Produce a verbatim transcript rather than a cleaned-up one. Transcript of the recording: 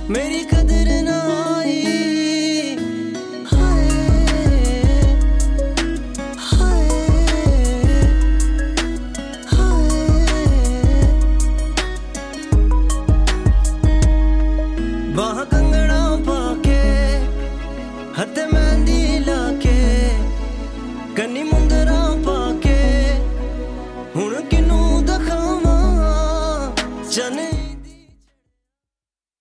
मेरी कदर ना आई। हाय हाय हाय, बाह कंगना पाके हथे मेहंदी लाके कन्नी मुंदरा